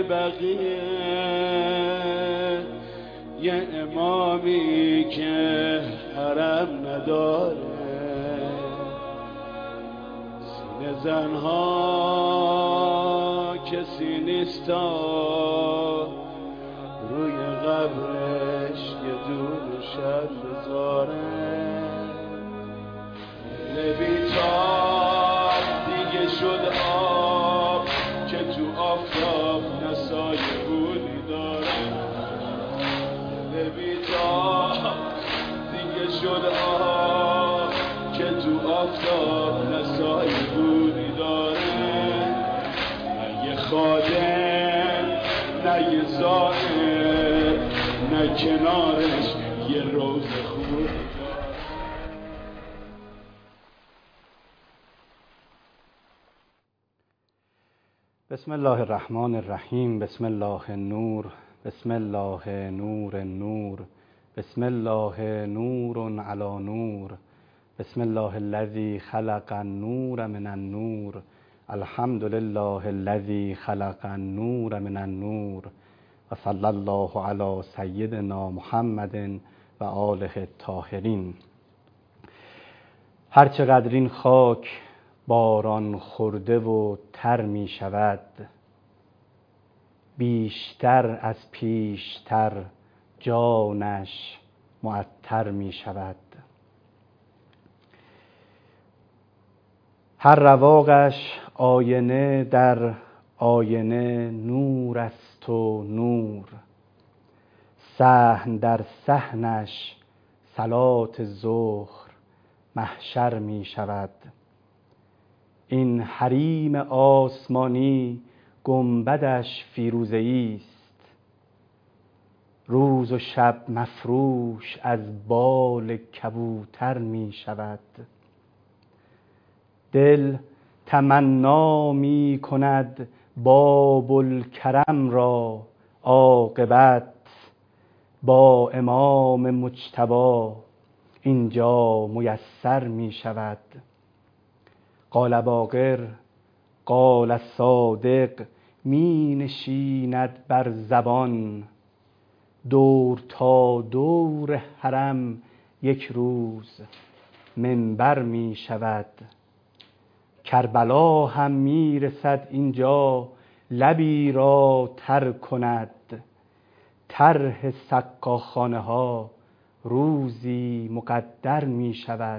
بقیه یه امامی که حرم نداره، سینه زنها کسی نیستا، روی قبرش یه دور شب بذاره. بیتاب دیگه شد آب که تو آفتاب نسای بودی داره. بیتاب دیگه شد آب که تو آفتاب نسای بودی داره. نه یه خادم نه یه زائر، نه کنارش یه روز خوب. بسم الله الرحمن الرحیم. بسم الله النور، بسم الله نور النور، بسم الله نور علی نور، بسم الله الذی خلق النور من النور، الحمد لله الذی خلق النور من النور، و صلی الله علی سیدنا محمد و آله الطاهرین. هر چقدر این خاک باران خورده و تر می شود، بیشتر از پیشتر جانش معطر می شود. هر رواقش آینه در آینه نور است و نور، صحن در صحنش صلات ظهر محشر می شود. این حریم آسمانی گنبدش فیروزه‌ای است، روز و شب مفروش از بال کبوتر می شود. دل تمنا می کند باب الکرم را عاقبت، با امام مجتبی اینجا میسر می شود. قال باقر قال صادق می نشیند بر زبان، دور تا دور حرم یک روز منبر می شود. کربلا هم می رسد اینجا لبی را تر کند، طرح سقاخانه ها روزی مقدر می شود.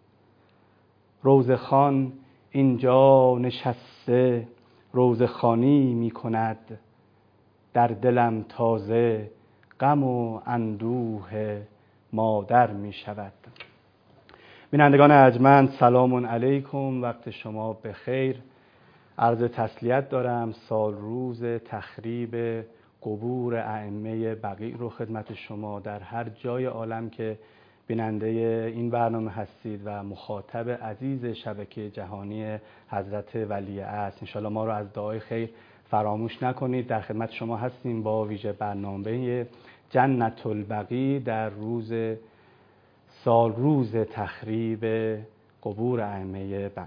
روزخوان اینجا نشسته روزخوانی می کند، در دلم تازه غم و اندوه مادر می شود. بینندگان ارجمند سلام علیکم، وقت شما بخیر. عرض تسلیت دارم. سال روز تخریب قبور ائمه بقیع رو خدمت شما در هر جای عالم که بیننده این برنامه هستید و مخاطب عزیز شبکه جهانی حضرت ولیعصر، انشالله ما رو از دعای خیر فراموش نکنید. در خدمت شما هستیم با ویژه برنامه جنت البقیع در روز سال روز تخریب قبور ائمه بقیع.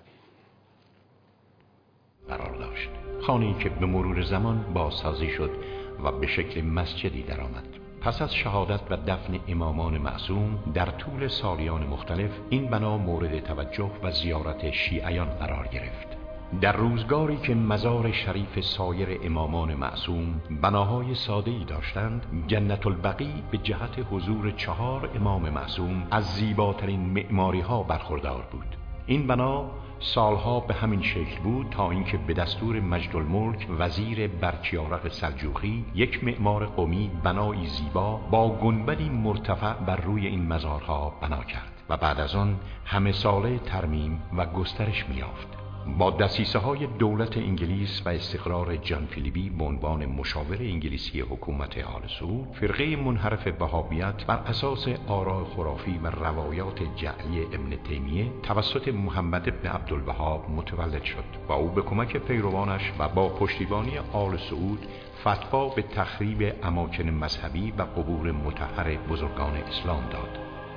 قرار داشت خانه‌ای که به مرور زمان بازسازی شد و به شکل مسجدی درآمد. پس از شهادت و دفن امامان معصوم در طول سالیان مختلف این بنا مورد توجه و زیارت شیعیان قرار گرفت. در روزگاری که مزار شریف سایر امامان معصوم بناهای ساده‌ای داشتند، جنت البقیع به جهت حضور 4 امام معصوم از زیباترین معماری‌ها برخوردار بود. این بنا سالها به همین شکل بود تا اینکه به دستور مجدالملک وزیر برکیارق سلجوقی یک معمار قمی بنایی زیبا با گنبدی مرتفع بر روی این مزارها بنا کرد و بعد از آن همه ساله ترمیم و گسترش می‌یافت. با دسیسه‌های دولت انگلیس و استقرار جان فیلیپی به عنوان مشاور انگلیسی حکومت آل سعود، فرقه منحرف وهابیت بر اساس آراء خرافی و روایات جعلی ابن تیمیه توسط محمد بن عبدالوهاب متولد شد و او به کمک پیروانش و با پشتیبانی آل سعود فتوا به تخریب اماکن مذهبی و قبور مطهر بزرگان اسلام داد.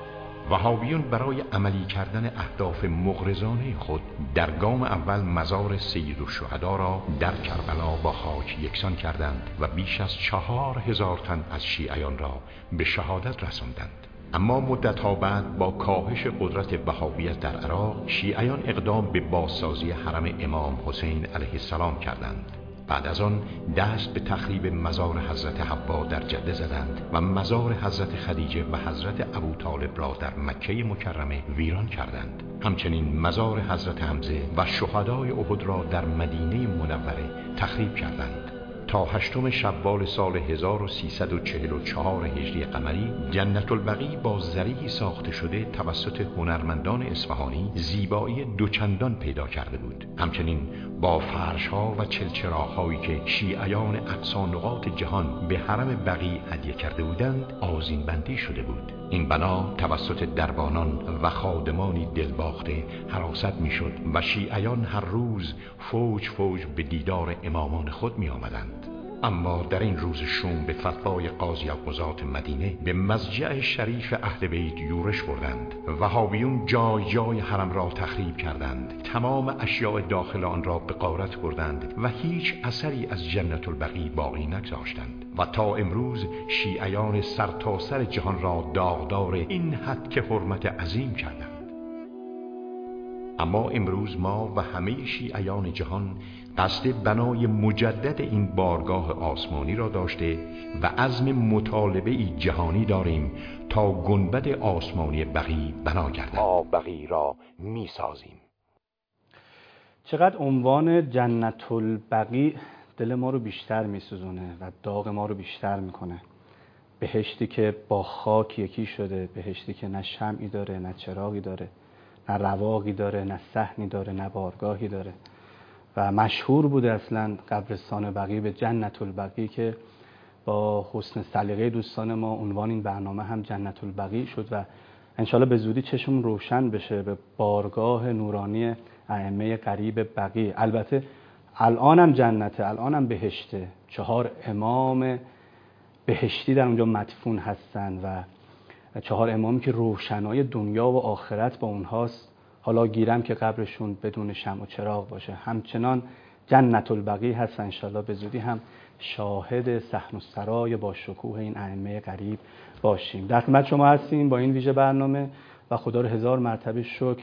وهابیون برای عملی کردن اهداف مغرضانه خود در گام اول مزار سیدالشهدا را در کربلا با خاک یکسان کردند و بیش از 4000 تن از شیعیان را به شهادت رساندند. اما مدت‌ها بعد با کاهش قدرت وهابیت در عراق، شیعیان اقدام به بازسازی حرم امام حسین علیه السلام کردند. بعد از آن دست به تخریب مزار حضرت حوا در جده زدند و مزار حضرت خدیجه و حضرت ابوطالب را در مکه مکرمه ویران کردند. همچنین مزار حضرت حمزه و شهدای احد را در مدینه منوره تخریب کردند. تا 8 شوال سال 1344 هجری قمری، جنت البقیع با زرعی ساخته شده توسط هنرمندان اصفهانی زیبایی دوچندان پیدا کرده بود. همچنین با فرش‌ها و چلچراغ‌هایی که شیعیان اقصا نقاط جهان به حرم بقیع هدیه کرده بودند آذین بندی شده بود. این بنا توسط دربانان و خادمانی دلباخته حراست می‌شد و شیعیان هر روز فوج فوج به دیدار امامان خود می‌آمدند. اما در این روز شوم به فتوای قاضی القضات مدینه به مضجع شریف اهل بیت یورش بردند. وهابیون جای جای حرم را تخریب کردند، تمام اشیاء داخل آن را به غارت بردند و هیچ اثری از جنت البقیع باقی نگذاشتند و تا امروز شیعیان سرتاسر جهان را داغدار این حد که حرمت عظیم کردند. اما امروز ما و همه شیعیان جهان قصد بنای مجدد این بارگاه آسمانی را داشته و عزم مطالبه جهانی داریم تا گنبد آسمانی بقیع بنا گردد. ما بقیع را می سازیم. چقدر عنوان جنت البقیع دل ما رو بیشتر می سوزونه و داغ ما رو بیشتر میکنه. بهشتی که با خاک یکی شده، بهشتی که نه شمعی داره، نه چراغی داره، نه رواقی داره، نه صحنی داره، نه بارگاهی داره. و مشهور بوده اصلا قبرستان بقیع به جنت البقیع که با حسن سلیقه دوستان ما عنوان این برنامه هم جنت البقیع شد و انشالله به زودی چشم روشن بشه به بارگاه نورانی ائمه قریب بقیع. البته الانم جنته، الانم بهشته، 4 امام بهشتی در اونجا مدفون هستن و 4 امامی که روشنای دنیا و آخرت با اونهاست. حالا گیرم که قبرشون بدون شمع و چراغ باشه. همچنان جنت البقیع هست. انشالله به زودی هم شاهد صحن و سرای با شکوه این ائمه قریب باشیم. در خدمت شما هستیم با این ویژه برنامه و خدا رو 1000 مرتبه شکر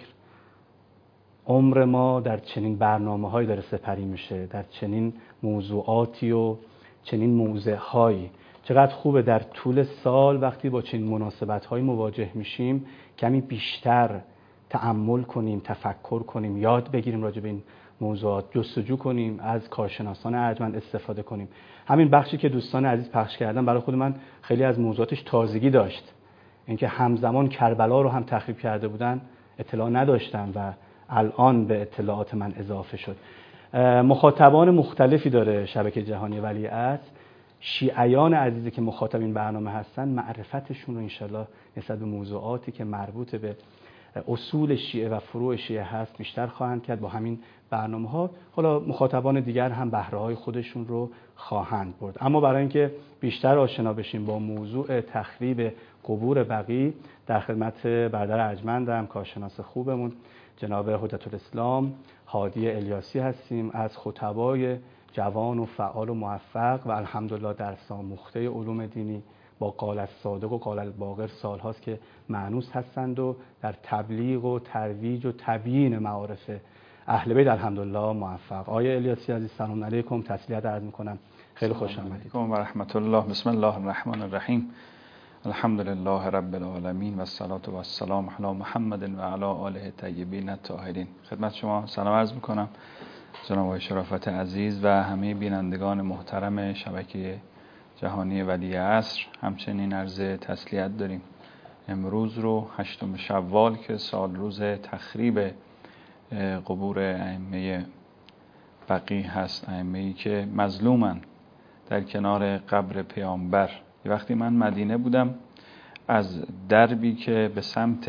عمر ما در چنین برنامه‌هایی داره سپری میشه، در چنین موضوعاتی و چنین موضع‌هایی. چقدر خوبه در طول سال وقتی با چنین مناسبت‌هایی مواجه میشیم کمی بیشتر تأمل کنیم، تفکر کنیم، یاد بگیریم راجع به این موضوعات، جستجو کنیم، از کارشناسان ارجمند استفاده کنیم. همین بخشی که دوستان عزیز پخش کردن برای خود من خیلی از موضوعاتش تازگی داشت. اینکه همزمان کربلا رو هم تخریب کرده بودن اطلاع نداشتم و الان به اطلاعات من اضافه شد. مخاطبان مختلفی داره شبکه جهانی ولیعصر. شیعیان عزیزی که مخاطب این برنامه هستن معرفتشون رو انشالله نسبت به موضوعاتی که مربوط به اصول شیعه و فروع شیعه هست بیشتر خواهند کرد با همین برنامه‌ها. حالا مخاطبان دیگر هم بهره‌های خودشون رو خواهند برد. اما برای اینکه بیشتر آشنا بشیم با موضوع تخریب قبور بقیع در خدمت برادر ارجمندم کارشناس خوبمون جناب حجت الاسلام هادی الیاسی هستیم از خطبای جوان و فعال و موفق و الحمدلله درس آموخته علوم دینی با قال الصادق و قال الباقر سالهاست که مانوس هستند و در تبلیغ و ترویج و تبیین معارف اهل بیت الحمدلله موفق. آقای الیاسی عزیز سلام علیکم، تسلیت عرض می‌کنم. خیلی خوش آمدید. و رحمت الله. بسم الله الرحمن الرحیم. الحمدلله رب العالمین و الصلاة و السلام علی محمد و علی آله الطیبین الطاهرین. خدمت شما سلام عرض می‌کنم جناب آقای شرافت عزیز و همه بینندگان محترم شبکه جهانی ولیعصر. همچنین عرض تسلیت داریم امروز رو 8 شوال که سال روز تخریب قبور ائمه بقیع هست، ائمه‌ای که مظلومن در کنار قبر پیامبر. یه وقتی من مدینه بودم از دربی که به سمت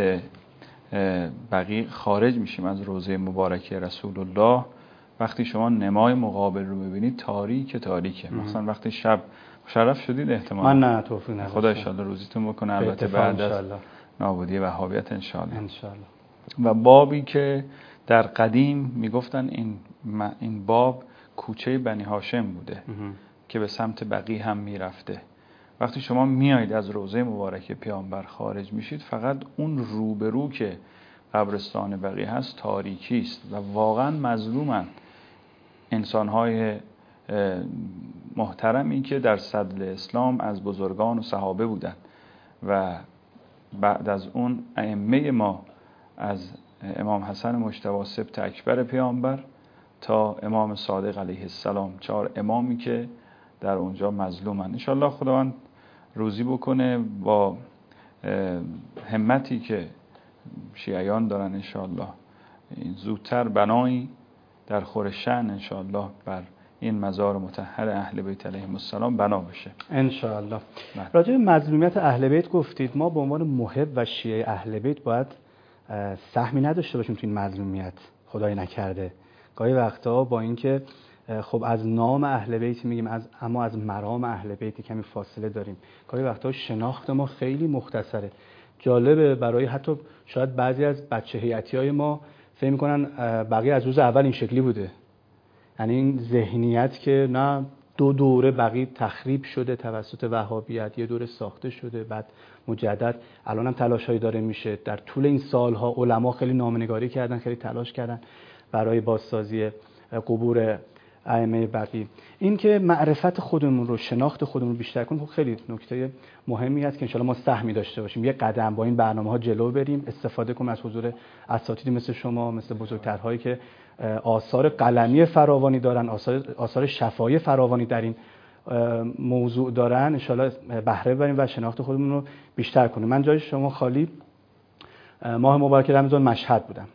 بقیع خارج میشیم از روضه مبارکه رسول الله، وقتی شما نمای مقابل رو ببینید تاریکه. مثلا وقتی شب مشرف شدید احتمال من نه توفیق نداشتم. خدا ان شاء الله روزیتون بکنه. البته بعد از نابودی وهابیت انشاءالله. انشاءالله. و بابی که در قدیم میگفتن این باب کوچه بنی هاشم بوده که به سمت بقیع هم میرفته. وقتی شما میایید از روضه مبارک پیامبر خارج میشید، فقط اون روبرو که قبرستان بقیع هست تاریکی است و واقعا مظلومن انسانهای محترمی که در صدر اسلام از بزرگان و صحابه بودن و بعد از اون ائمه ما از امام حسن مجتبی سبط اکبر پیامبر تا امام صادق علیه السلام، 4 امامی که در اونجا مظلومن. انشالله خداوند روزی بکنه با همتی که شیعیان دارن، انشالله زودتر بنایی در خور شأن انشالله بر این مزار مطهر اهل بیت علیهم السلام بنا بشه انشالله. راجع به مظلومیت اهل بیت گفتید. ما به عنوان محب و شیعه اهل بیت باید سهمی نداشته باشیم تو این مظلومیت، خدای نکرده. گاهی وقتا با اینکه خب از نام اهل بیت میگیم، اما از مرام اهل بیت کمی فاصله داریم. گاهی وقتا شناخت ما خیلی مختصره. جالبه برای حتی شاید بعضی از بچه هیئتی‌های ما فکر می‌کنن بقیه از روز اول این شکلی بوده. یعنی این ذهنیت که نه، 2 دوره بقیه تخریب شده توسط وهابیت، 1 دوره ساخته شده، بعد مجدد الان هم تلاش‌هایی داره میشه. در طول این سالها علما خیلی نامه‌نگاری کردن، خیلی تلاش کردن برای بازسازی قبور ائمه بقیع. این که معرفت خودمون رو، شناخت خودمون رو بیشتر کنیم، خیلی نکته مهمی است که انشالله ما سهمی داشته باشیم. یه قدم با این برنامه‌ها جلو بریم، استفاده کنیم از حضور اساتید مثل شما، مثل بزرگترهایی که آثار قلمی فراوانی دارن، آثار شفاهی فراوانی در این موضوع دارن. انشالله بهره ببریم و شناخت خودمون رو بیشتر کنیم. من جای شما خالی ماه مبارک رمضان مشهد بودم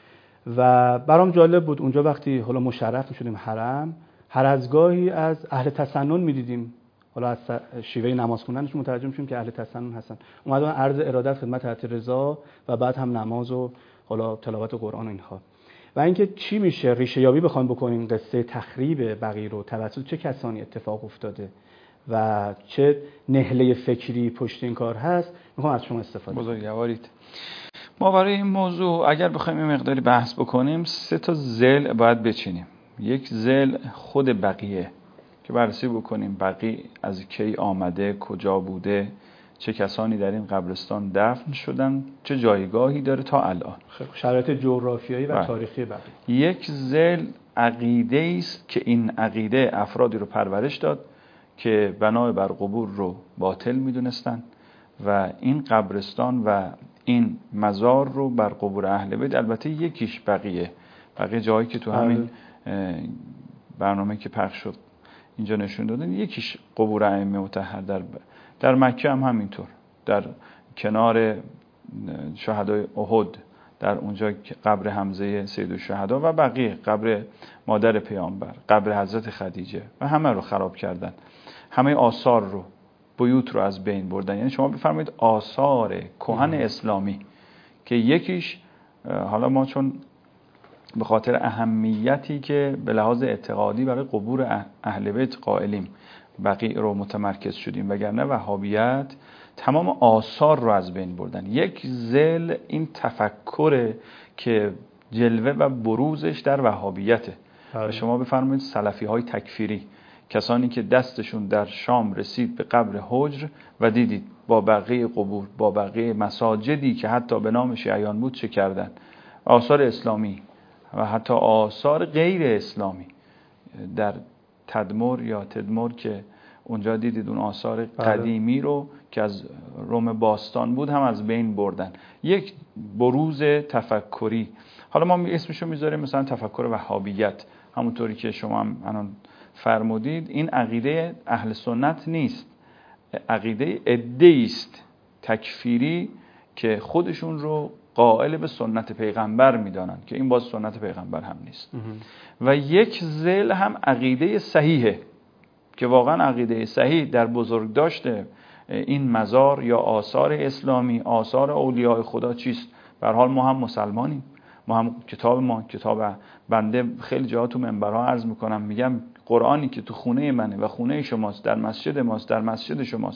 و برام جالب بود اونجا وقتی حالا مشرف می‌شدیم حرم، هر از گاهی از اهل تسنن می‌دیدیم. حالا از شیوه نماز خوندنشون مترجم می‌شیم که اهل تسنن هستن. اومدن عرض ارادت خدمت حضرت رضا و بعد هم نماز و حالا تلاوت قرآن و اینها. و اینکه چی میشه ریشه یابی بخوایم بکنیم قصه تخریب بقیع رو توسط چه کسانی اتفاق افتاده و چه نهله فکری پشت این کار هست، میخوام از شما استفاده کنم. بزرگوارید. ما برای این موضوع اگر بخوایم این مقداری بحث بکنیم 3 تا ذیل باید بچینیم. یک ذیل خود بقیه که بررسی بکنیم بقیع از کی آمده، کجا بوده، چه کسانی در این قبرستان دفن شدن، چه جایگاهی داره تا الان، شرایط جغرافیایی و تاریخی بقیع. یک ذیل عقیده است که این عقیده افرادی رو پرورش داد که بنای بر قبور رو باطل میدونستن و این قبرستان و این مزار رو بر قبور اهل بیت، البته یکیش بقیه جایی که تو همین برنامه که پخش شد اینجا نشون دادن، یکیش قبور ائمه مطهر در مکه هم همینطور، در کنار شهدای احد در اونجا قبر حمزه سید الشهدا و بقیه قبر مادر پیامبر، قبر حضرت خدیجه و همه رو خراب کردن، همه آثار رو، بیوت رو از بین بردن. یعنی شما بفرمایید آثار کهن اسلامی که یکیش، حالا ما چون به خاطر اهمیتی که به لحاظ اعتقادی برای قبور اهل بیت قائلیم بقیع رو متمرکز شدیم، وگرنه وهابیت تمام آثار رو از بین بردن. یک ذیل این تفکر که جلوه و بروزش در وهابیته. شما بفرمایید سلفی های تکفیری، کسانی که دستشون در شام رسید به قبر حجر و دیدید با بقیه قبور، با بقیه مساجدی که حتی به نام شیعیان بود چه کردن، آثار اسلامی و حتی آثار غیر اسلامی در تدمر یا تدمر که اونجا دیدید اون آثار قدیمی رو که از روم باستان بود هم از بین بردن. یک بروز تفکری. حالا ما اسمشو میذاریم مثلا تفکر وهابیت، همونطوری که شما هم الان فرمودید. این عقیده اهل سنت نیست، عقیده عده‌ای است تکفیری که خودشون رو قائل به سنت پیغمبر میدانن که این باز سنت پیغمبر هم نیست. و یک ذیل هم عقیده صحیحه که واقعا عقیده صحیح در بزرگداشت این مزار یا آثار اسلامی، آثار اولیاء خدا چیست. به هر حال ما هم مسلمانیم، ما هم کتاب بنده خیلی جاها تو منبرها عرض میکنم، میگم قرآنی که تو خونه منه و خونه شماست، در مسجد ماست، در مسجد شماست،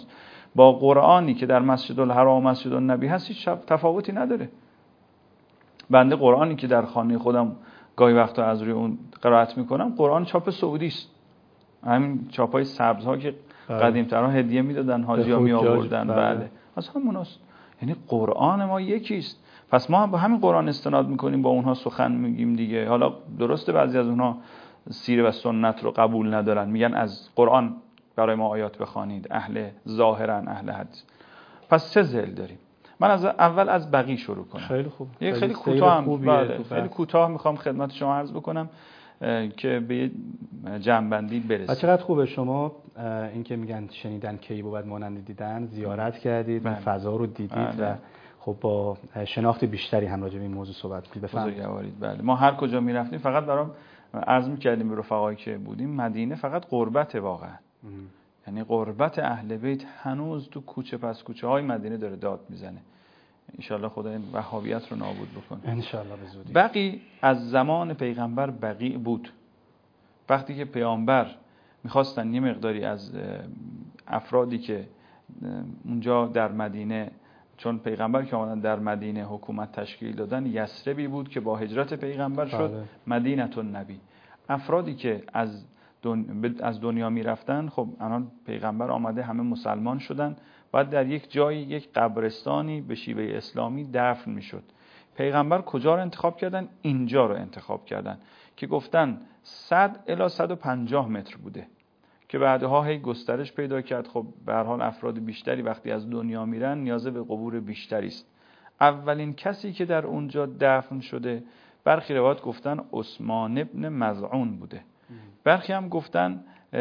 با قرآنی که در مسجد الحرام و مسجد النبی هست هیچ تفاوتی نداره. بنده قرآنی که در خانه خودم گاهی وقتا از روی اون قرائت میکنم قرآن چاپ سعودی است، همین چاپای سبزها که قدیم‌ترها هدیه میدادن، حاجی‌ها می آوردن. بله از هموناست. یعنی قرآن ما یکی است. پس ما هم با همین قرآن استناد میکنیم، با اونها سخن میگیم دیگه. حالا درسته بعضی از اونها سیره و سنت رو قبول ندارن، میگن از قرآن برای ما آیات بخوانید، اهل ظاهرا اهل حدیث. پس 3 ضلع داریم. من اول از بقی شروع کنم. خیلی خوب. خیلی کوتاه هم خیلی کوتاه میخوام خدمت شما عرض بکنم که به جمع‌بندی برسیم. چقدر خوبه شما این که میگن شنیدن کی بود مانند دیدن، زیارت کردید، فضا رو دیدید و خب با شناخت بیشتری هم راجع به این موضوع صحبت کنید. بفرمایید. بله ما هر کجا میرفتیم فقط برام عرض میکردیم به رفقایی که بودیم، مدینه فقط غربت واقعا. یعنی غربت اهل بیت هنوز تو کوچه پس کوچه های مدینه داره داد میزنه. انشالله خدا این وهابیت رو نابود بکنه انشالله به زودی. بقی از زمان پیغمبر بقی بود. وقتی که پیامبر میخواستن یه مقداری از افرادی که اونجا در مدینه، چون پیغمبر که آمدن در مدینه حکومت تشکیل دادن، یثربی بود که با هجرت پیغمبر شد مدینه النبی. افرادی که از دنیا میرفتن، خب الان پیغمبر آمده همه مسلمان شدن، بعد در یک جایی یک قبرستانی به شیوه اسلامی دفن میشد. پیغمبر کجا رو انتخاب کردن؟ اینجا رو انتخاب کردن که گفتن 100 الی 150 متر بوده که بعدها هی گسترش پیدا کرد. خب به هر حال افراد بیشتری وقتی از دنیا میرن نیاز به قبور بیشتری است. اولین کسی که در اونجا دفن شده برخی روایات گفتن عثمان ابن مظعون بوده، برخی هم گفتن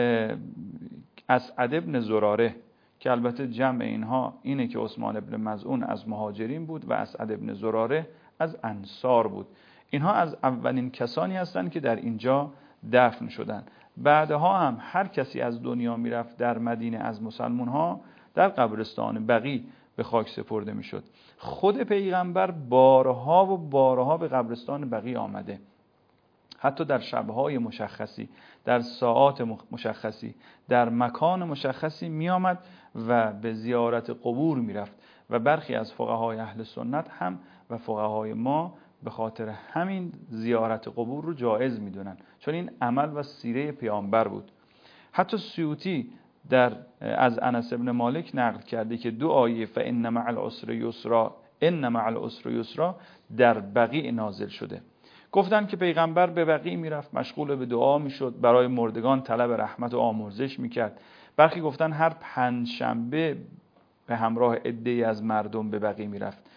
اسعد ابن زراره، که البته جمع اینها اینه که عثمان ابن مظعون از مهاجرین بود و اسعد ابن زراره از انصار بود. اینها از اولین کسانی هستند که در اینجا دفن شدن. بعدها هم هر کسی از دنیا میرفت در مدینه از مسلمان ها در قبرستان بقی به خاک سپرده میشد. خود پیغمبر بارها و بارها به قبرستان بقی آمده، حتی در شبهای مشخصی، در ساعات مشخصی، در مکان مشخصی می آمد و به زیارت قبور می رفت. و برخی از فقهای اهل سنت هم و فقهای ما به خاطر همین زیارت قبور رو جایز می دونن، چون این عمل و سیره پیامبر بود. حتی سیوطی از انس بن مالک نقل کرده که 2 آیه فإن مع العسر یسرا ان مع العسر یسرا در بقیع نازل شده. گفتن که پیغمبر به بقیع میرفت، مشغول به دعا میشد، برای مردگان طلب رحمت و آمرزش میکرد. برخی گفتن هر 5 شنبه به همراه عده‌ای از مردم به بقیع میرفت.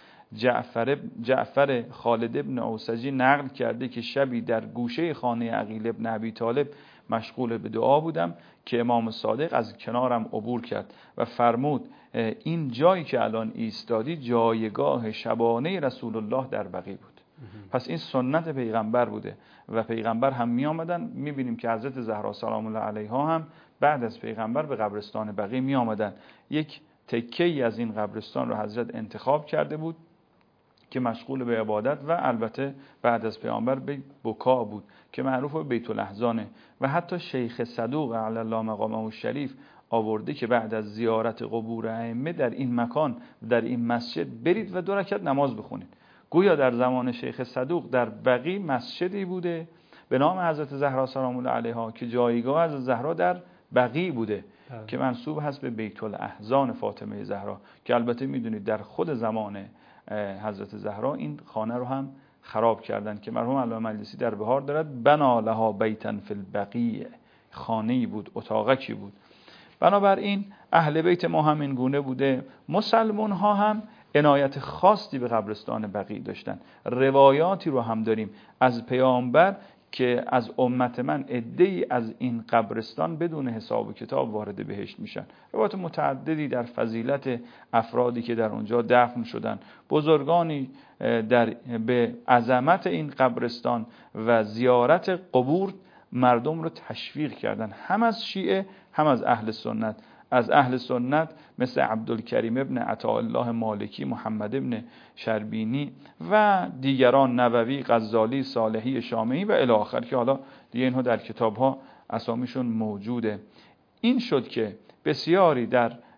جعفر خالد ابن اوسجی نقل کرده که شبی در گوشه خانه عقیل ابن ابی طالب مشغول به دعا بودم که امام صادق از کنارم عبور کرد و فرمود این جایی که الان ایستادی جایگاه شبانه رسول الله در بقیع بود. پس این سنت پیغمبر بوده و پیغمبر هم می آمدن. می بینیم که حضرت زهرا سلام الله علیها هم بعد از پیغمبر به قبرستان بقیع می آمدن. یک تکه‌ای از این قبرستان رو حضرت انتخاب کرده بود که مشغول به عبادت و البته بعد از پیامبر به بکا بود که معروف به بیت الاحزانه. و حتی شیخ صدوق علی الله مقامه الشریف آورده که بعد از زیارت قبور ائمه در این مکان در این مسجد برید و 2 رکعت نماز بخونید. گویا در زمان شیخ صدوق در بقیع مسجدی بوده به نام حضرت زهرا سلام الله علیها که جایگاه از زهرا در بقیع بوده که منسوب هست به بیت الاحزان فاطمه زهرا، که البته میدونید در خود زمان حضرت زهرا این خانه رو هم خراب کردن که مرحوم علامه مجلسی در بهار دارد بنا لها بیتا فی البقیع، خانه‌ای بود، اتاقکی بود. بنابراین اهل بیت ما هم این گونه بوده. مسلمان ها هم عنایت خاصی به قبرستان بقیع داشتن. روایاتی رو هم داریم از پیامبر که از امت من عده‌ای از این قبرستان بدون حساب و کتاب وارد بهشت میشن. روایات متعددی در فضیلت افرادی که در اونجا دفن شدن. بزرگانی به عظمت این قبرستان و زیارت قبور مردم رو تشویق کردن، هم از شیعه هم از اهل سنت. از اهل سنت مثل عبدالکریم ابن عطاءالله مالکی، محمد ابن شربینی و دیگران، نووی، غزالی، صالحی، شامعی و الی آخر که حالا دیگه اینها در کتاب ها اسامیشون موجوده. این شد که بسیاری در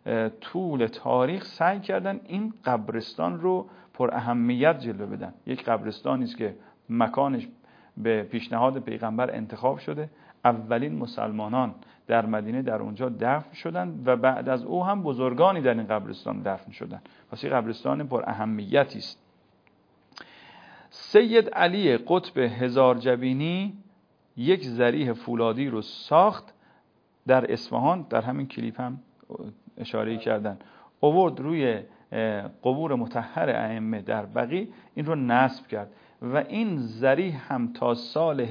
طول تاریخ سعی کردن این قبرستان رو پر اهمیت جلوه بدن. یک قبرستانی است که مکانش به پیشنهاد پیغمبر انتخاب شده، اولین مسلمانان در مدینه در اونجا دفن شدند و بعد از او هم بزرگانی در این قبرستان دفن شدند. پس این قبرستان پر اهمیتی است. سید علی قطب هزارجبینی یک ضریح فولادی رو ساخت در اصفهان، در همین کلیپ هم اشاره کردن، آورد روی قبور مطهر ائمه در بقیع، این رو نصب کرد و این ضریح هم تا سال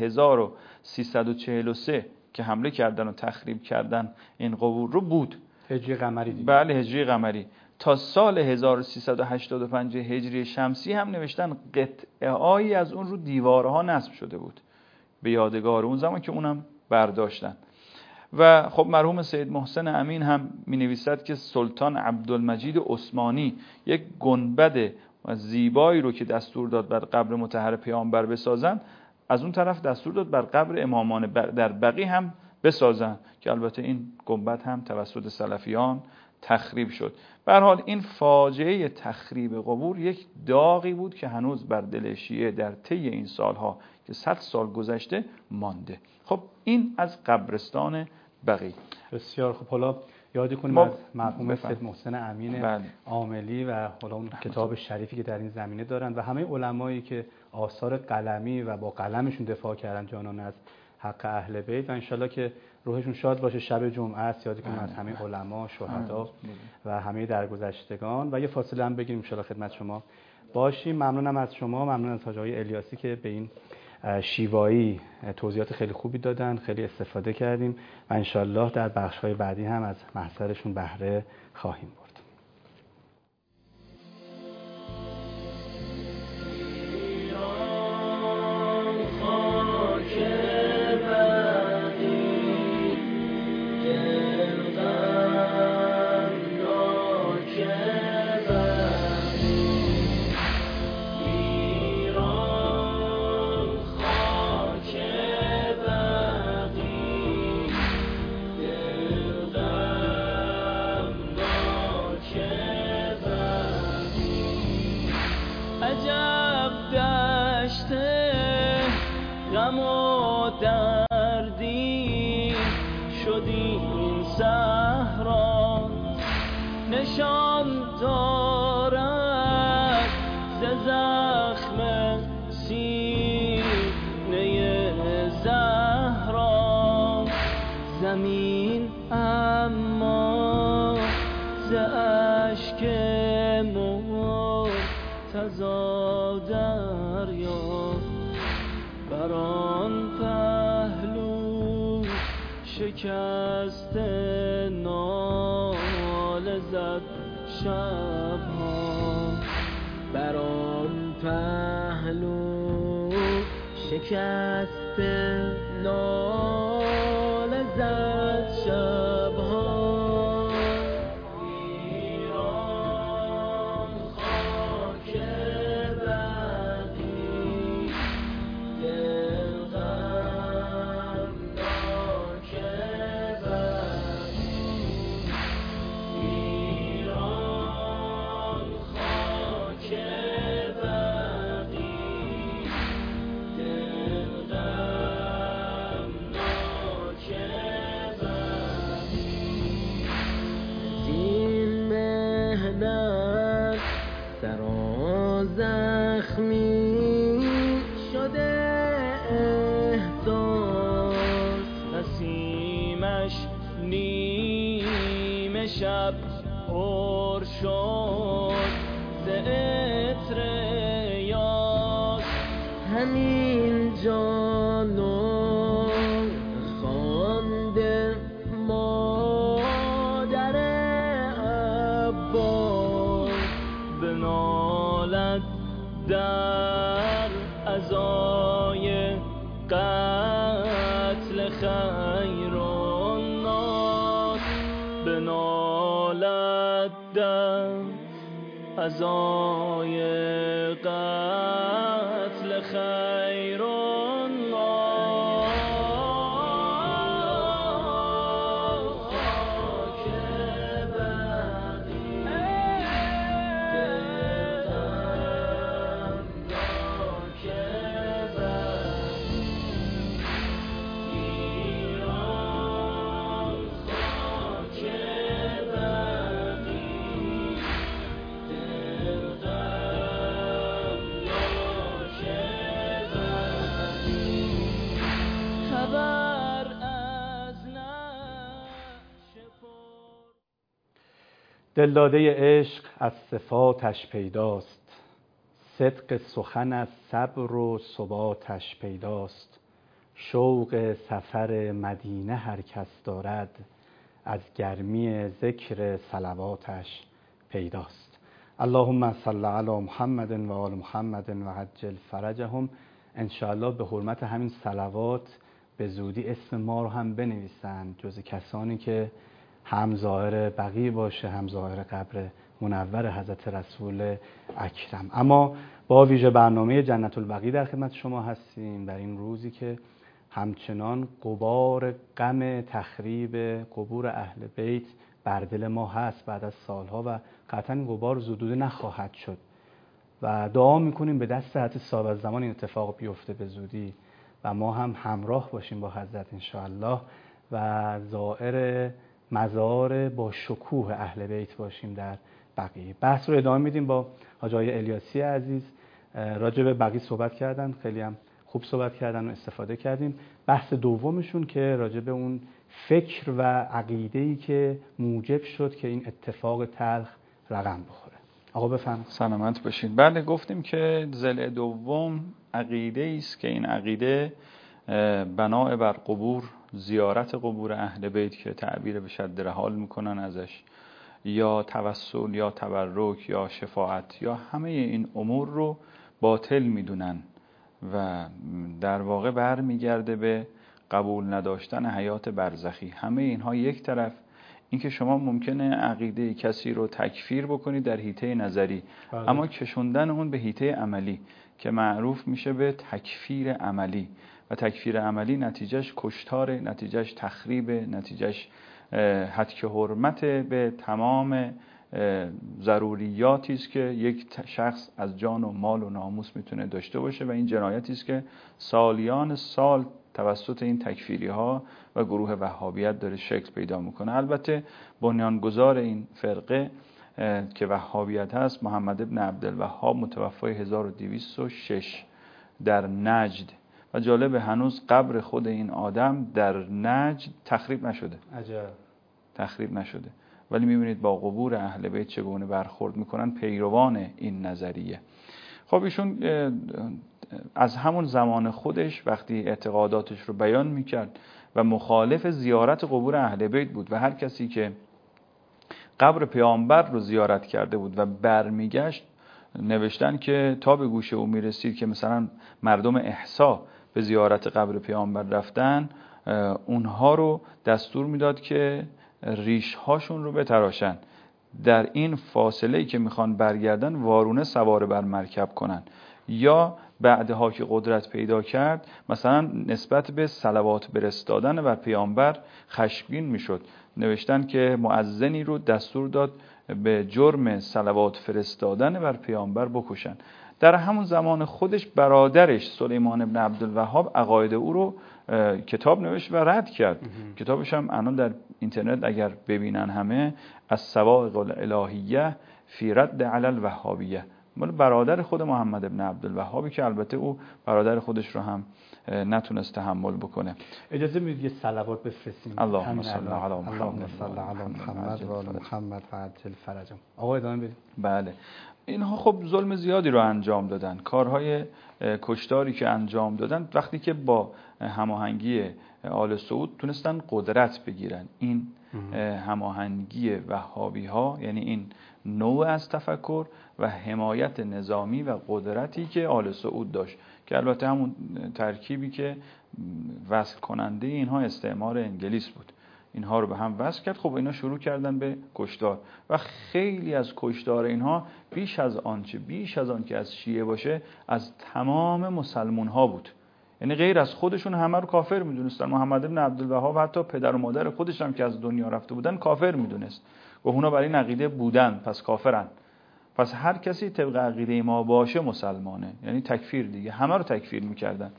1343 که حمله کردن و تخریب کردن این قبور رو بود. هجری قمری دیگه. بله هجری قمری. تا سال 1385 هجری شمسی هم نوشتن قطعه‌ای از اون رو دیوارها نصب شده بود به یادگار اون زمان که اونم برداشتن. و خب مرحوم سید محسن امین هم می نویسد که سلطان عبدالمجید عثمانی یک گنبد زیبایی رو که دستور داد بر قبر مطهر پیامبر بسازن، از اون طرف دستور داد بر قبر امامان در بقیع هم بسازن که البته این گنبد هم توسط سلفیان تخریب شد. به هر حال این فاجعه تخریب قبور یک داغی بود که هنوز بر دل شیعه در طی این سالها که 100 سال گذشته مانده. خب این از قبرستان بقیع. بسیار خب. حالا یادی کنیم از مرحوم سید محسن امین عاملی و حالا اون کتاب شریفی که در این زمینه دارن و همه علمایی که آثار قلمی و با قلمشون دفاع کردن جانانه از حق اهل بیت و انشالله که روحشون شاد باشه. شب جمعه است، یادی کنیم از همه علما، شهدا و همه درگذشتگان. و یه فاصله هم بگیریم انشالله خدمت شما باشیم. ممنونم از شما، ممنون از حاج آقای الیاسی که به این شیوایی توضیحات خیلی خوبی دادن، خیلی استفاده کردیم و انشالله در بخش‌های بعدی هم از محضرشون بهره خواهیم برد. شکست ناله زد شبها بر آن پهلو، شکست ناله زد شبها. ایران خاک بقیع دل غمناک بقیع. ایران خاک بقیع دل غمناک بقیع. این مهنت سرا زخمی شده احساس، نسیمش نیمه شب پر شد ز عطر یاس. همین جانو خوانده مادر عباس، بنالد در ازای قتل خیرالناس، بنالد در ازای قتل خیرالناس. خاک بقیع دلداده عشق از صفاتش پیداست، صدق سخن از صبر و ثباتش پیداست. شوق سفر مدینه هر کس دارد، از گرمی ذکر صلواتش پیداست. اللهم صل علی محمد و آل محمد و عجل فرجهم. انشاءالله به حرمت همین صلوات به زودی اسم ما رو هم بنویسند جز کسانی که هم ظاهر بقیع باشه هم ظاهر قبر منور حضرت رسول اکرم. اما با ویژه برنامه جنت البقیع در خدمت شما هستیم در این روزی که همچنان غبار غم تخریب قبور اهل بیت بر دل ما هست بعد از سالها و قطعا این غبار زدوده نخواهد شد و دعا میکنیم به دست حضرت صاحب الزمان این اتفاق بیفته به زودی و ما هم همراه باشیم با حضرت انشاءالله و زائر مزار با شکوه اهل بیت باشیم در بقیع. بحث رو ادامه میدیم با حاج آقای الیاسی عزیز. راجع به بقیع صحبت کردن، خیلی هم خوب صحبت کردن و استفاده کردیم. بحث دومشون که راجع به اون فکر و عقیده‌ای که موجب شد که این اتفاق تلخ رقم بخوره. آقا بفرمایید. سلامت باشین. بله گفتیم که ضلع دوم عقیده است که این عقیده بناء بر قبور، زیارت قبور اهل بیت که تعبیر به شد رحال میکنن ازش، یا توسل یا تبرک یا شفاعت یا همه این امور رو باطل میدونن و در واقع برمیگرده به قبول نداشتن حیات برزخی. همه اینها یک طرف، اینکه شما ممکنه عقیده کسی رو تکفیر بکنید در حیطه نظری اما کشوندن اون به حیطه عملی که معروف میشه به تکفیر عملی و تکفیر عملی نتیجهش کشتار، نتیجهش تخریب، نتیجهش هتک حرمت به تمام ضروریاتی است که یک شخص از جان و مال و ناموس میتونه داشته باشه و این جنایتی است که سالیان سال توسط این تکفیری ها و گروه وهابیت داره شکل پیدا میکنه. البته بنیانگذار این فرقه که وهابیت هست محمد ابن عبدالوهاب متوفای 1206 در نجد و جالب هنوز قبر خود این آدم در نجد تخریب نشده. عجب. تخریب نشده ولی میبینید با قبور اهل بیت چگونه برخورد میکنن پیروان این نظریه. خب ایشون از همون زمان خودش وقتی اعتقاداتش رو بیان میکرد و مخالف زیارت قبور اهل بیت بود و هر کسی که قبر پیامبر رو زیارت کرده بود و برمیگشت نوشتن که تا به گوش او میرسید که مثلا مردم احسا به زیارت قبر پیامبر رفتن، اونها رو دستور میداد که ریش هاشون رو بتراشن، در این فاصله‌ای که میخوان برگردن وارونه سوار بر مرکب کنن، یا بعدها که قدرت پیدا کرد مثلا نسبت به صلوات فرستادن بر پیامبر خشمگین میشد. نوشتن که مؤذنی رو دستور داد به جرم صلوات فرستادن بر پیامبر بکشن. در همون زمان خودش برادرش سلیمان ابن عبدالوهاب عقاید او رو کتاب نوشت و رد کرد. کتابش هم الان در اینترنت اگر ببینن همه، از سوائق الالهیه فی رد علی الوهابیه، مال برادر خود محمد ابن عبدالوهابی که البته او برادر خودش رو هم نتونست تحمل بکنه. اجازه میدید یه صلوات بفرستیم؟ اللهم صل علی محمد و آل محمد و عجل فرجهم. آقا ادامه بدید. بله، اینها خب ظلم زیادی رو انجام دادن، کارهای کشتاری که انجام دادن، وقتی که با هماهنگی آل سعود تونستن قدرت بگیرن. این هماهنگی وهابی ها یعنی این نوع از تفکر و حمایت نظامی و قدرتی که آل سعود داشت که البته همون ترکیبی که وصل کننده اینها استعمار انگلیس بود، اینها رو به هم وصل کرد. خب اینا شروع کردن به کشتار و خیلی از کشتار اینها بیش از آن که از شیعه باشه از تمام مسلمان ها بود. یعنی غیر از خودشون همه رو کافر میدونستن. محمد ابن عبدالوهاب حتی پدر و مادر خودش هم که از دنیا رفته بودن کافر میدونست و اونا برای این عقیده بودن پس کافرن. پس هر کسی طبق عقیده ما باشه مسلمانه، یعنی تکفیر دیگه، همه رو تکفیر میکردن.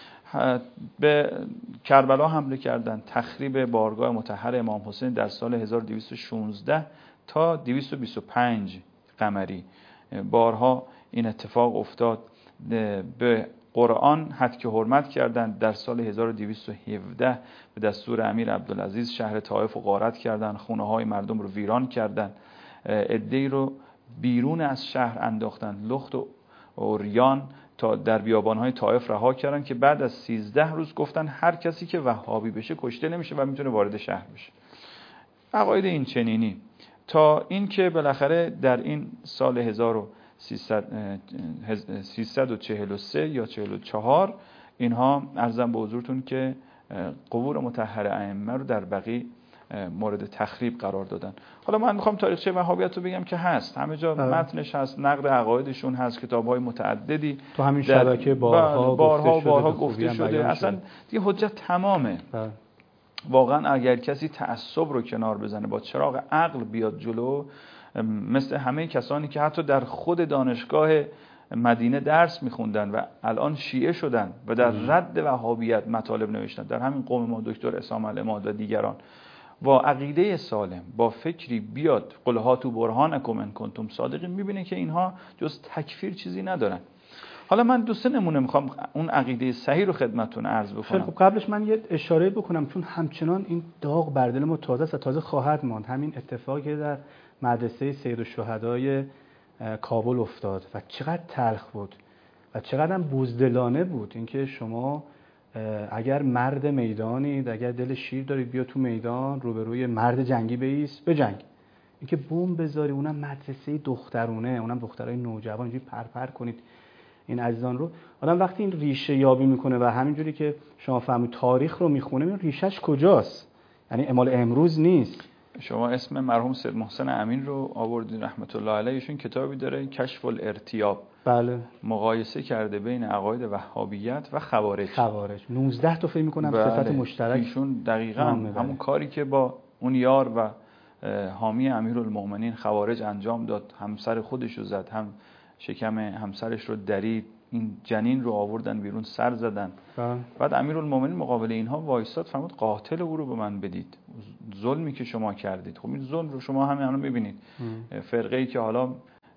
به کربلا حمله کردن، تخریب بارگاه مطهر امام حسین در سال 1216 تا 225 قمری بارها این اتفاق افتاد. به قرآن هتک حرمت کردند. در سال 1217 به دستور امیر عبدالعزیز شهر طائف رو غارت کردند، خونه های مردم رو ویران کردند. عده‌ای رو بیرون از شهر انداختن، لخت و عریان تا در بیابان‌های طائف رها کردن که بعد از 13 روز گفتن هر کسی که وهابی بشه کشته نمیشه و میتونه وارد شهر بشه. عقاید این چنینی تا اینکه بالاخره در این سال 1343 یا 44 اینها عرضم به حضورتون که قبور مطهر ائمه رو در بقیع مورد تخریب قرار دادن. حالا من میخوام تاریخچه وهابیت رو بگم که هست، همه جا متنش هست، نقد عقایدشون هست، کتاب‌های متعددی تو همین شبکه بارها گفته شده. اصلا دیگه حجت تمامه. واقعا اگر کسی تعصب رو کنار بزنه، با چراغ عقل بیاد جلو، مثل همه کسانی که حتی در خود دانشگاه مدینه درس میخوندن و الان شیعه شدن و در رد وهابیت مطالب نوشتن، در همین قوم ما دکتر عصام العماد و دیگران، با عقیده سالم، با فکری بیاد قل هاتوا برهانکم ان کنتم صادقین، میبینه که اینها جز تکفیر چیزی ندارن. حالا من 2-3 نمونه میخوام اون عقیده صحیح رو خدمتتون عرض بکنم. خب قبلش من یه اشاره بکنم، چون همچنان این داغ بر دل ما تازه است و تازه خواهد ماند. همین اتفاقی که در مدرسه سید الشهدای کابل افتاد و چقدر تلخ بود و چقدر هم بزدلانه بود. اینکه شما اگر مرد میدانید، اگر دل شیر دارید، بیا تو میدان روبروی مرد جنگی بایست بجنگ. اینکه بمب بذاری، اونم مدرسه دخترونه، اونم دخترای نوجوان، اینجوری پرپر کنید این عزیزان رو. آدم وقتی این ریشه یابی میکنه و همینجوری که شما فهمید تاریخ رو میخونه، این ریشش کجاست؟ یعنی مال امروز نیست. شما اسم مرحوم سید محسن امین رو آوردین رحمت الله علیه. ایشون کتابی داره کشف الارتیاب، بله، مقایسه کرده بین عقاید وهابیت و خوارج. 19 تا فکر می‌کنم صفت مشترک. ایشون دقیقاً همون کاری که با اون یار و حامی امیرالمومنین خوارج انجام داد، همسر خودش رو زد، هم شکم همسرش رو درید، این جنین رو آوردن بیرون، سر زدن. بعد امیرالمومنین مقابل اینها وایساد، فرمود قاتل او رو به من بدید، ظلمی که شما کردید. خب این ظلم رو شما همین الان می‌بینید. فرقه‌ای که حالا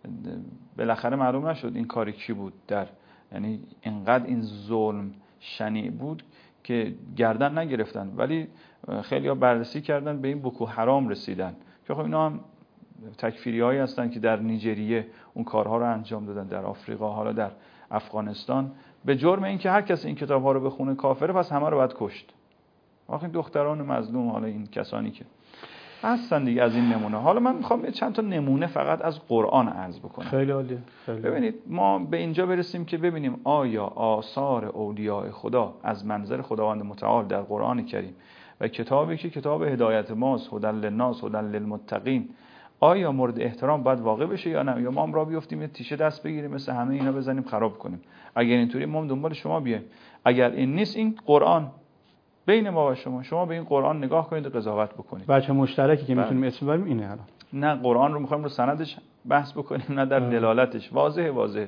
بالاخره معلوم نشد این کاری کی بود، یعنی اینقدر این ظلم شنیع بود که گردن نگرفتن، ولی خیلی‌ها بررسی کردن به این بوکو حرام رسیدن که خب اینا هم تکفیری‌هایی هستن که در نیجریه اون کارها رو انجام دادن، در آفریقا، حالا در افغانستان، به جرم اینکه هر کس این کتاب‌ها رو بخونه کافره، پس همه رو باید کشت. آخه دختران مظلوم، حالا این کسانی که هستن دیگه از این نمونه. حالا من میخوام چند تا نمونه فقط از قرآن عرض بکنم. خیلی عالیه. ببینید ما به اینجا برسیم که ببینیم آیا آثار اولیاء خدا از منظر خداوند متعال در قرآن کریم و کتابی که کتاب هدایت ماست، هدی للناس هدی للمتقین، آیا مورد احترام باید واقع بشه یا نه؟ یا ما هم را بیفتیم یه تیشه دست بگیریم مثل همه اینا بزنیم خراب کنیم؟ اگر اینطوری ما دنبال شما بیایم. اگر این نیست، این قرآن بین ما و شما به این قرآن نگاه کنید و قضاوت بکنید. بچه مشترکی که میتونیم اسم ببریم اینه. الان نه قرآن رو میخوایم رو سندش بحث بکنیم، نه در دلالتش. واضحه.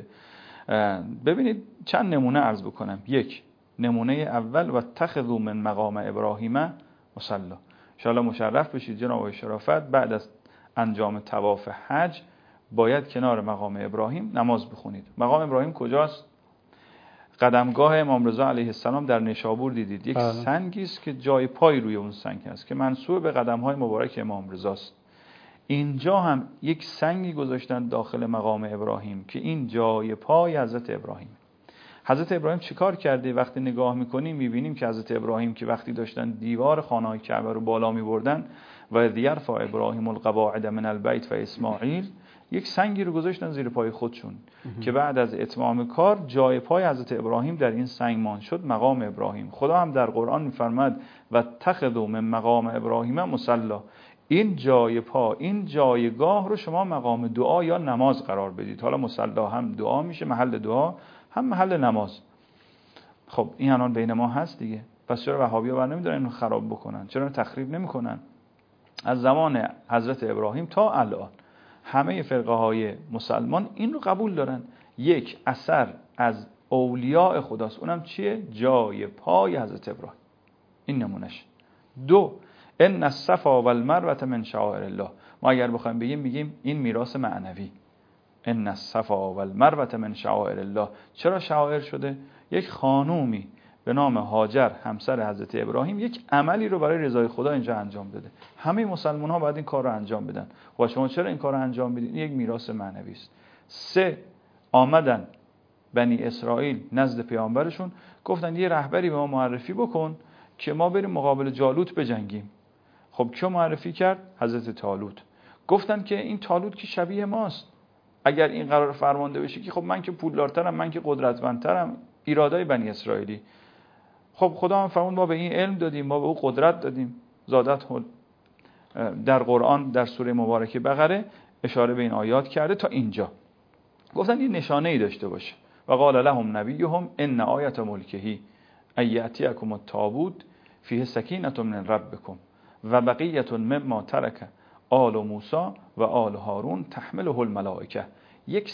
ببینید چند نمونه عرض بکنم. یک نمونه اول، و اتخذوا من مقام ابراهیم مصلی. ان شاء الله مشرف بشید جناب شرافت، بعد از انجام طواف حج باید کنار مقام ابراهیم نماز بخونید. مقام ابراهیم کجاست؟ قدمگاه امام رضا علیه السلام در نیشابور دیدید. یک سنگی است که جای پای روی اون سنگ است که منسوب به قدم‌های مبارک امام رضا است. اینجا هم یک سنگی گذاشتن داخل مقام ابراهیم که این جای پای حضرت ابراهیم. حضرت ابراهیم چیکار کرده؟ وقتی نگاه می‌کنیم می‌بینیم که حضرت ابراهیم که وقتی داشتن دیوار خانه‌های کعبه رو بالا می‌بردن، و یرفع ابراهیم القواعد من البیت و اسماعیل، یک سنگی رو گذاشتن زیر پای خودشون که بعد از اتمام کار جای پای حضرت ابراهیم در این سنگ مان شد مقام ابراهیم. خدا هم در قرآن می‌فرماد و اتخذوا من مقام ابراهیم مصلی. این جای پا، این جایگاه رو شما مقام دعا یا نماز قرار بدید. حالا مصلی هم دعا میشه، محل دعا، هم محل نماز. خب این الان بین ما هست دیگه. پس چرا وهابی‌ها بر نمی‌دارن اینو خراب بکنن؟ چرا تخریب نمی‌کنن؟ از زمان حضرت ابراهیم تا الان همه فرقه های مسلمان این رو قبول دارن. یک اثر از اولیاء خداست، اونم چیه؟ جای پای حضرت ابراهیم. این نمونش. دو، ان الصفا والمروه من شعائر الله. ما اگر بخوایم بگیم این میراث معنوی. ان الصفا والمروه من شعائر الله. چرا شعائر شده؟ یک خانومی به نام هاجر همسر حضرت ابراهیم یک عملی رو برای رضای خدا اینجا انجام داده. همه مسلمان ها باید این کار رو انجام بدن. و شما چرا این کار رو انجام میدید؟ این یک میراث معنوی است. 3 آمدن بنی اسرائیل نزد پیامبرشون گفتن یه رهبری به ما معرفی بکن که ما بریم مقابل جالوت بجنگیم. خب کی معرفی کرد؟ حضرت طالوت. گفتن که این طالوت که شبیه ماست، اگر این قرار فرمانده بشه که خب من که پولدارترم، من که قدرتمندترم، ایرادای بنی اسرائیلی. خب خدا هم فرمود ما به این علم دادیم، ما به او قدرت دادیم. زادت در قرآن در سوره مبارکه بقره اشاره به این آیات کرده تا اینجا. گفتن این نشانه ای داشته باشه. و قال لهم نبیهم ان آیت ملکه ان یأتیکم التابوت فیه سکینة من ربکم و بقیة مما ترک آل موسی و آل هارون تحمله الملائکه. یک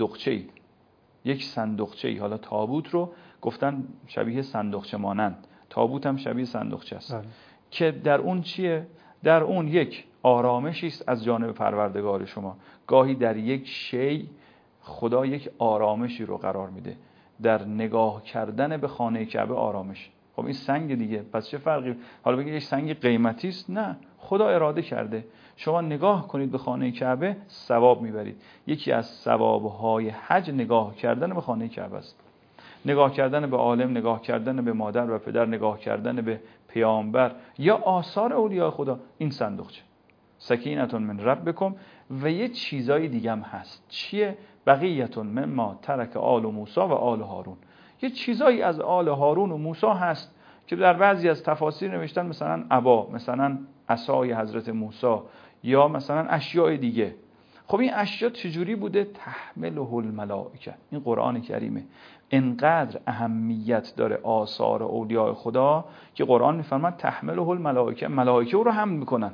صندوقچه‌ای، حالا تابوت رو گفتن شبیه صندوقچه مانند، تابوت هم شبیه صندوقچه است که در اون چیه؟ در اون یک آرامشی است از جانب پروردگار شما. گاهی در یک شی خدا یک آرامشی رو قرار میده، در نگاه کردن به خانه کعبه آرامش. خب این سنگ دیگه، پس چه فرقی؟ حالا بگید یک سنگ قیمتی است؟ نه، خدا اراده کرده شما نگاه کنید به خانه کعبه ثواب میبرید. یکی از ثوابهای حج نگاه کردن به خانه کعبه است. نگاه کردن به عالم، نگاه کردن به مادر و پدر، نگاه کردن به پیامبر یا آثار اولیاء خدا. این صندوقچه سکینة من ربکم. و یه چیزای دیگه هم هست. چیه؟ بقیة مما ترک آل موسی و آل هارون. یه چیزایی از آل هارون و موسی هست که در بعضی از تفاسیر نوشتن مثلا عبا، مثلا عصای حضرت موسی، یا مثلا اشیاء دیگه. خب این اشیاء چجوری بوده؟ تحمله الملائکه. این قرآن کریمه، انقدر اهمیت داره آثار اولیاء خدا که قرآن میفرماد تحمله الملائکه. ملائکه او رو حمل میکنن،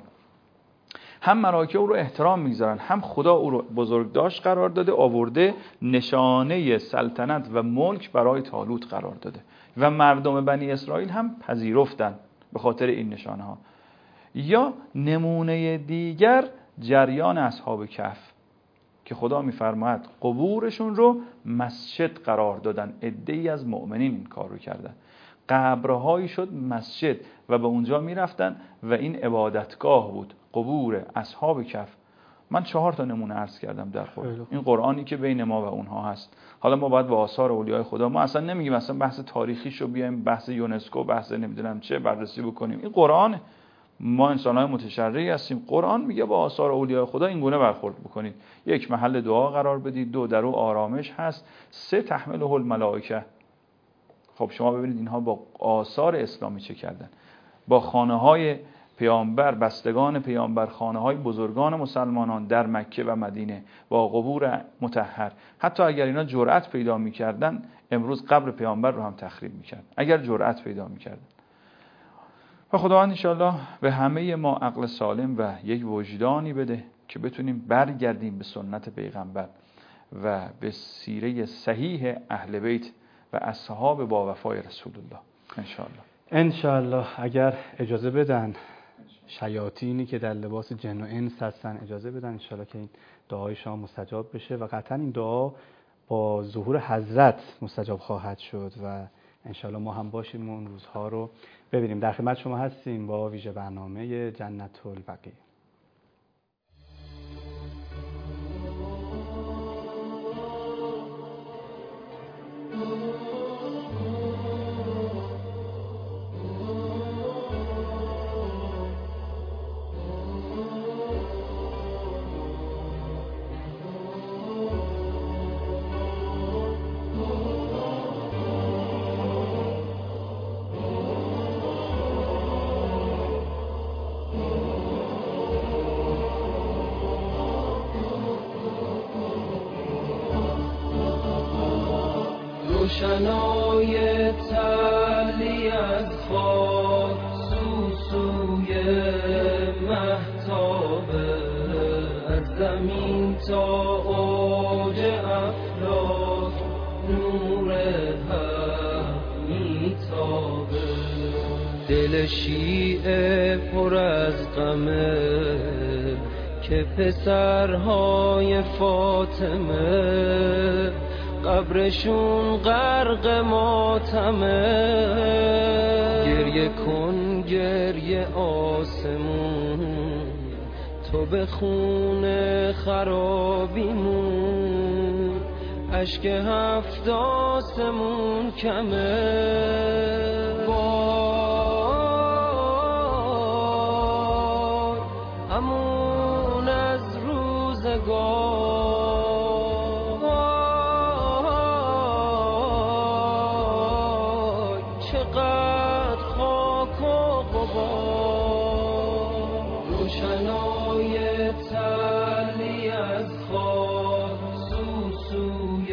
هم ملائکه او رو احترام میگذارن، هم خدا او رو بزرگداشت قرار داده، آورده نشانه سلطنت و ملک برای طالوت قرار داده و مردم بنی اسرائیل هم پذیرفتن به خاطر این نشانه ها. یا نمونه دیگر جریان اصحاب کهف که خدا میفرماید قبورشون رو مسجد قرار دادن. عده‌ای از مؤمنین این کار رو کردن، قبرهایی شد مسجد و به اونجا میرفتن و این عبادتگاه بود، قبور اصحاب کهف. من 4 تا نمونه عرض کردم در قرآن. این قرآنی که بین ما و اونها هست. حالا ما باید با آثار اولیاء خدا، ما اصلا نمیگیم اصلا بحث تاریخیشو بیایم، بحث یونسکو، بحث نمیدونم چه بررسی بکنیم. این قرآن، ما انسان‌های متشرعی هستیم. قرآن میگه با آثار اولیاء خدا این گونه برخورد بکنید. 1 محل دعا قرار بدید، 2 در او آرامش هست، 3 تحمله الملائکه. خب شما ببینید اینها با آثار اسلامی چه کردن، با خانه‌های پیامبر، بستگان پیامبر، خانه‌های بزرگان مسلمانان در مکه و مدینه، با قبور مطهر. حتی اگر اینا جرأت پیدا می‌کردن امروز قبر پیامبر رو هم تخریب می‌کردن، اگر جرأت پیدا می‌کردن. و خداوند انشاءالله به همه ما عقل سالم و یک وجدانی بده که بتونیم برگردیم به سنت پیغمبر و به سیره صحیح اهل بیت و اصحاب با وفای رسول الله انشاءالله. اگر اجازه بدن شیاطینی که در لباس جن و انس هستن اجازه بدن انشاءالله که این دعای شما مستجاب بشه و قطعا این دعا با ظهور حضرت مستجاب خواهد شد و انشاءالله ما هم باشیم اون روزها رو ببینیم. در خدمت شما هستیم با ویژه برنامه جنت البقیع. روشنای تعلی از خاک سوی مهتاب، از زمین تا اوج افلاک نور حق میتابه. دل شیعه پر از غمه که پسرهای فاطمه قبرشون غرق ماتمه. گریه کن گریه آسمون، تو به خون خرابیمون. اشک هفت آسمون کمه. وای امون از روزگار، وای چقدر خاک و غبار. روشنای تلی از خاک سوسوی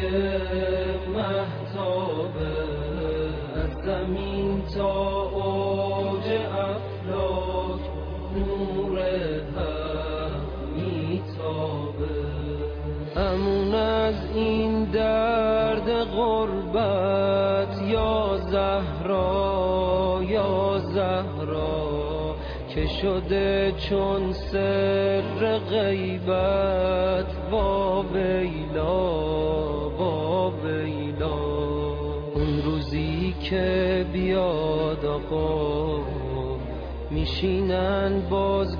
مهتابه. از زمین تا اوج افلاک نور حق میتابه. امون از این درد غربت یا زهرا، یا زهرا که شده چون سر غیبت. با ویلا با ویلا اون روزی که بیاد آقا، میشینن باز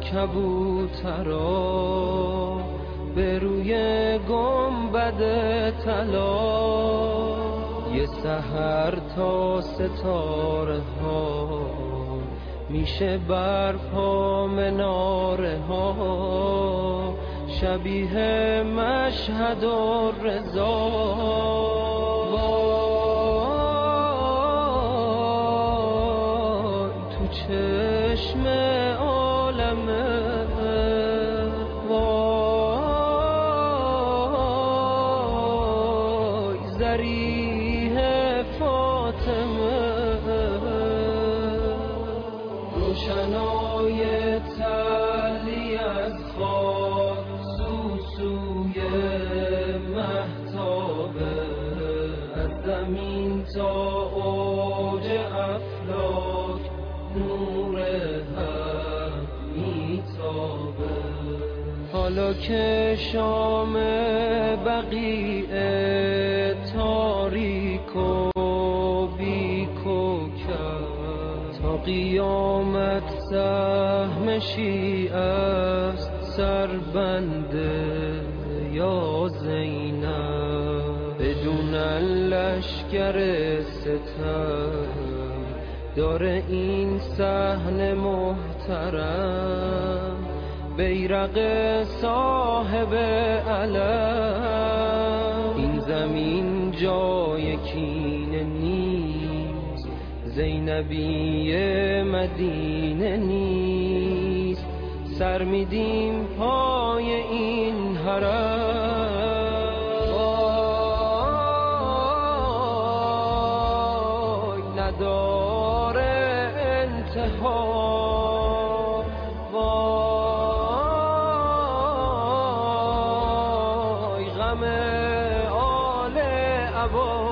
کبوترا به روی گنبد طلا. یه سحر تا ستاره ها میشه برپا مناره ها. شبیه مشهد و رضا. وای تو چشم عالمه. وای ذریح فاطمه. روشنای تلی از خاک سوسوی مهتابه. از زمین تا اوج افلاک نور حق میتابه. حالا که شام بقیع تاریک و بی‌کوکب، تا قیامت سهم شیعه است سربنده یا زینب. بدون لشکر ستم داره این صحن محترم. بیرق صاحب علم. این زمین جای کینه نیست، زینبی مدینه نیست. سر میدیم پای این حرم. وای نداره انتها. وای غم آل عبا.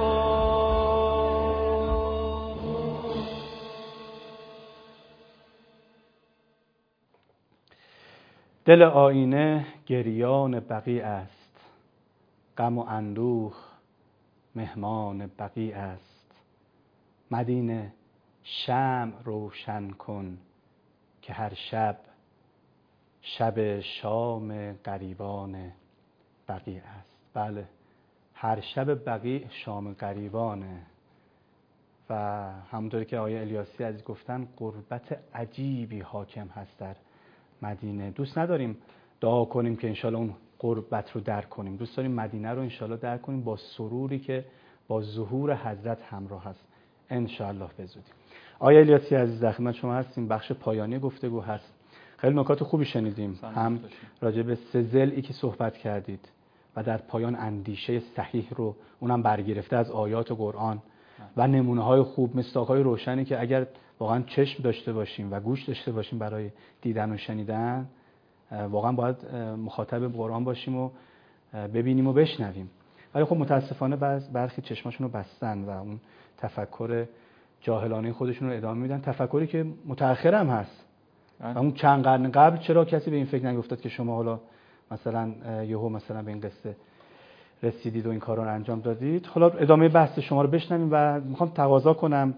دل آینه گریان بقیع است، غم و اندوه مهمان بقیع است. مدینه شمع روشن کن که هر شب شب شام غریبان بقیع است. بله، هر شب بقیع شام غریبانه و همونطوری که آقای الیاسی عزیز گفتن غربت عجیبی حاکم هست در مدینه. دوست نداریم دعا کنیم که انشالله اون غربت رو درک کنیم، دوست داریم مدینه رو انشالله درک کنیم با سروری که با ظهور حضرت همراه هست انشالله به زودی. آقای الیاسی عزیز در خدمت شما هستیم. بخش پایانی گفتگو هست. خیلی نکات خوبی شنیدیم، هم راجع به سه ضلعی که صحبت کردید و در پایان اندیشه صحیح رو اونم برگرفته از آیات قرآن و نمونه های خوب، مصداق‌های روشنی که اگر واقعا چشم داشته باشیم و گوش داشته باشیم برای دیدن و شنیدن، واقعا باید مخاطب قرآن باشیم و ببینیم و بشنویم. ولی خب متاسفانه برخی چشماشون رو بستن و اون تفکر جاهلانه خودشون رو ادامه میدن، تفکری که متأخر هم هست. و اون چند قرن قبل چرا کسی به این فکر نیفتاد که شما حالا مثلا یهو مثلا به این قصه رسیدید و این کار رو انجام دادید. حالا ادامه بحث شما رو بشنویم و میخوام تقاضا کنم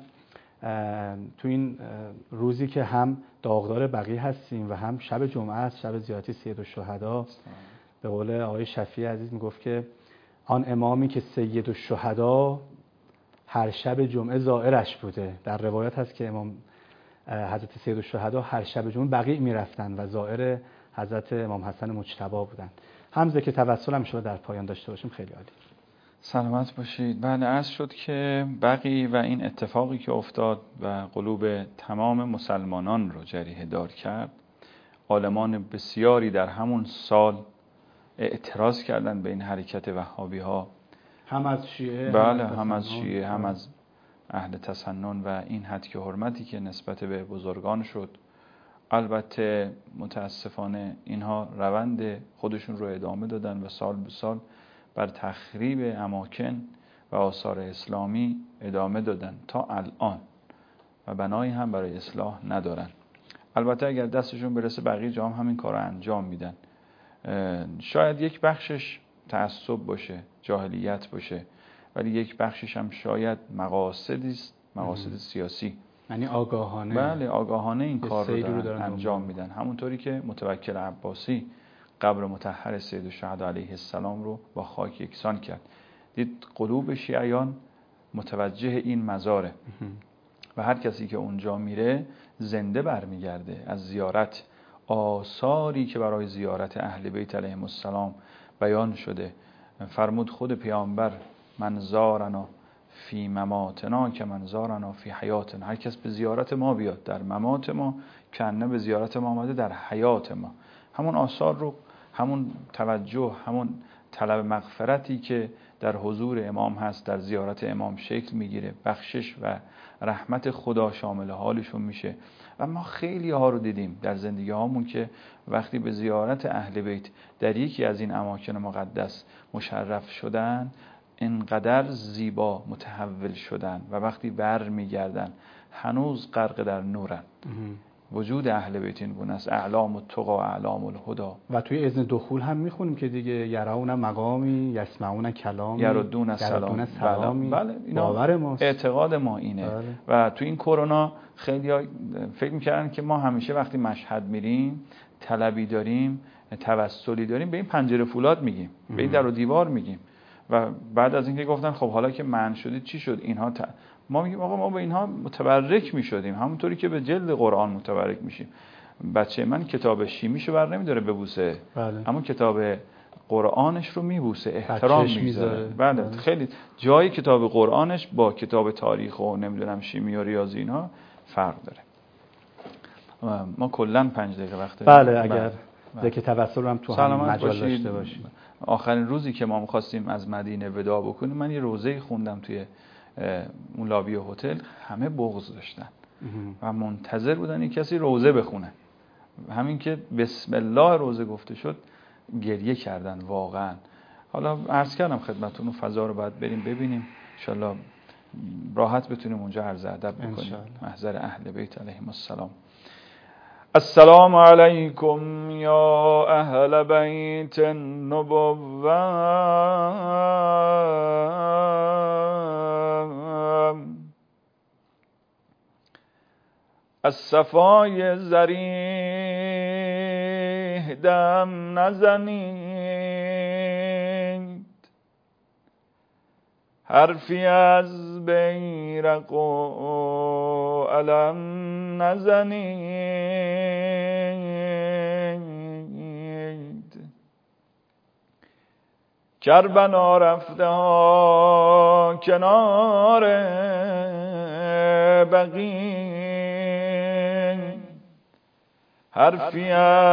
تو این روزی که هم داغدار بقیه هستیم و هم شب جمعه است، شب زیارت سیدالشهدا، به قول آقای شفیع عزیز میگفت که آن امامی که سیدالشهدا هر شب جمعه زائرش بوده. در روایت هست که امام حضرت سیدالشهدا هر شب جمعه بقیع میرفتن و زائر حضرت امام حسن مجتبی بودن. همزه که توسل هم شما در پایان داشته باشیم. خیلی عالی. سلامت باشید. بله، عرض شد که بقیع و این اتفاقی که افتاد و قلوب تمام مسلمانان رو جریحه دار کرد، عالمان بسیاری در همون سال اعتراض کردن به این حرکت وهابی ها، هم از شیعه، بله، هم از شیعه، هم از اهل تسنن و این حد که حرمتی که نسبت به بزرگان شد. البته متاسفانه اینها روند خودشون رو ادامه دادن و سال به سال بر تخریب اماکن و آثار اسلامی ادامه دادن تا الان و بنایی هم برای اصلاح ندارن. البته اگر دستشون برسه بقیه جا هم همین کار رو انجام میدن. شاید یک بخشش تعصب باشه، جاهلیت باشه، ولی یک بخشش هم شاید مقاصدی است، مقاصد سیاسی، یعنی آگاهانه، بله آگاهانه این کار رو دارن انجام میدن. همونطوری که متوکل عباسی قبر مطهر سیدالشهدا علیه السلام رو با خاک یکسان کرد. دید قلوب شیعیان متوجه این مزاره و هر کسی که اونجا میره زنده برمیگرده از زیارت. آثاری که برای زیارت اهل بیت علیهم السلام بیان شده، فرمود خود پیامبر من زارنا فی مماتنا که من زارنا فی حیاتنا. هر کس به زیارت ما بیاد در ممات ما کنه به زیارت ما آمده در حیات ما. همون آثار رو، همون توجه، همون طلب مغفرتی که در حضور امام هست در زیارت امام شکل میگیره، بخشش و رحمت خدا شامل حالشون میشه. و ما خیلی ها رو دیدیم در زندگی هامون که وقتی به زیارت اهل بیت در یکی از این اماکن مقدس مشرف شدن، اینقدر زیبا متحول شدن و وقتی بر میگردن هنوز غرق در نورن. وجود اهل بیت این گونه است، اعلام التقی اعلام الهدی. و توی اذن دخول هم میخونیم که دیگه یرون مقامی یسمعون کلامی یردون السلام. بله باور ماست، اعتقاد ما اینه. بله. و توی این کرونا خیلی فکر میکردن که ما همیشه وقتی مشهد میریم طلبی داریم، توسلی داریم، به این پنجره فولاد میگیم، به این در و دیوار میگیم. و بعد از اینکه گفتن خب حالا که منع شدید چی شد؟ اینها ما میگیم آقا ما به اینها متبرک میشدیم، همونطوری که به جلد قرآن متبرک میشیم. بچه من کتاب شیمیشو بر نمیداره ببوسه، بله. اما کتاب قرآنش رو میبوسه، احترام میذاره. بله. خیلی جای کتاب قرآنش با کتاب تاریخ و نمیدونم شیمی و ریاضی اینا فرق داره. ما کلا 5 دقیقه وقت بله اگر ذکر توسل هم تو هم مجال داشته باشیم. آخرین روزی که ما می‌خواستیم از مدینه وداع بکنیم، من یه روزه خوندم توی اون لابی هتل، همه بغض داشتن و منتظر بودن یک کسی روزه بخونه. همین که بسم الله روزه گفته شد گریه کردن واقعا. حالا عرض کردم خدمتتون اون فضا رو باید بریم ببینیم، ان شاءالله راحت بتونیم اونجا عرض ادب بکنیم محضر اهل بیت علیهم السلام. السلام علیکم یا اهل بیت النبوة، از صفای ذریح دم نزنید، حرفی از بیرق و علم نزنید. کربلا رفته ها کنار بقیع، حرفی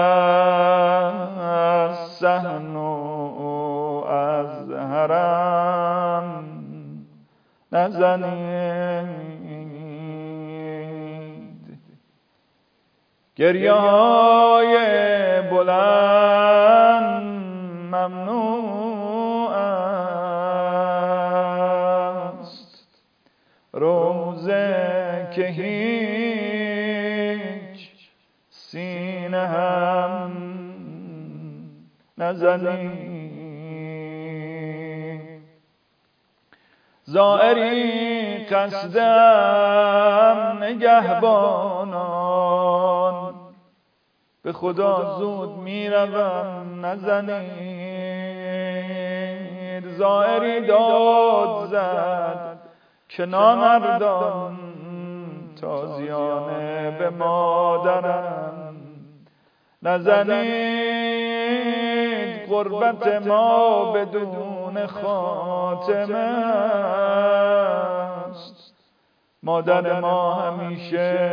از صحن و از حرم نزنید. گریه های بلند ممنوع است، روزه که هیچ سینه هم نزنید. زائری قصدم نگهبانان، به خدا زود میروم نزنید. زائری داد زد که نامردان تازیانه به مادرم، نزنید غربت ما بدون خاتمه است. مادر ما همیشه